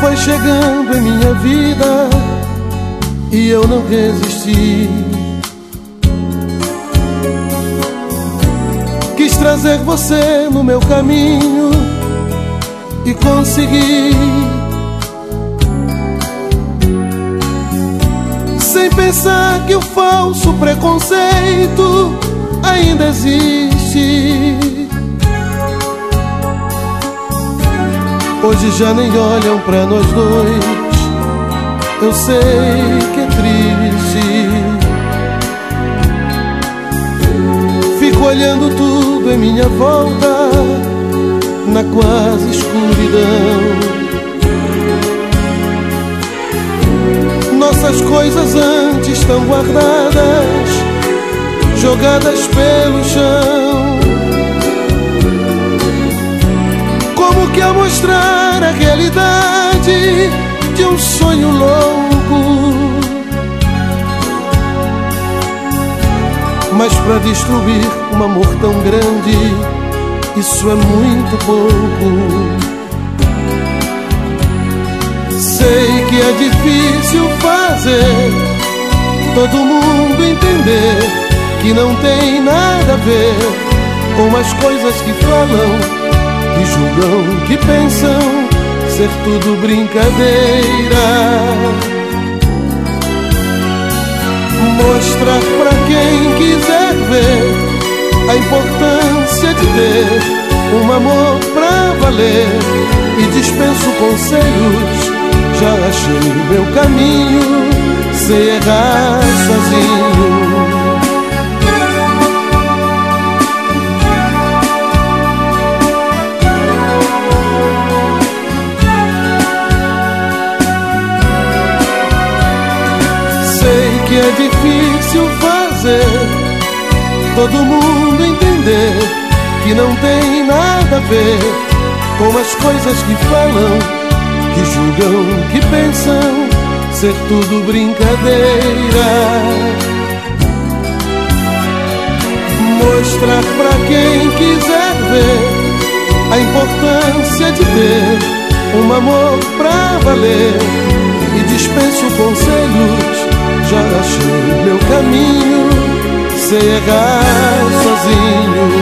foi chegando em minha vida e eu não resisti. Quis trazer você no meu caminho e consegui, sem pensar que o falso preconceito ainda existe. Hoje já nem olham pra nós dois, eu sei que é triste. Fico olhando tudo em minha volta, na quase escuridão. Nossas coisas antes estão guardadas, jogadas pelo chão. Como que a mostrar a realidade de um sonho louco? Mas pra destruir um amor tão grande, isso é muito pouco. Sei que é difícil fazer todo mundo entender que não tem nada a ver com as coisas que falam, que julgam, que pensam ser tudo brincadeira. Mostrar pra quem quiser ver a importância de ter um amor pra valer, e dispenso conselhos, já achei meu caminho, sei errar sozinho. Que é difícil fazer todo mundo entender que não tem nada a ver com as coisas que falam, que julgam, que pensam ser tudo brincadeira. Mostrar pra quem quiser ver a importância de ter um amor pra valer, e dispenso conselhos, já achei meu caminho, sei errar sozinho.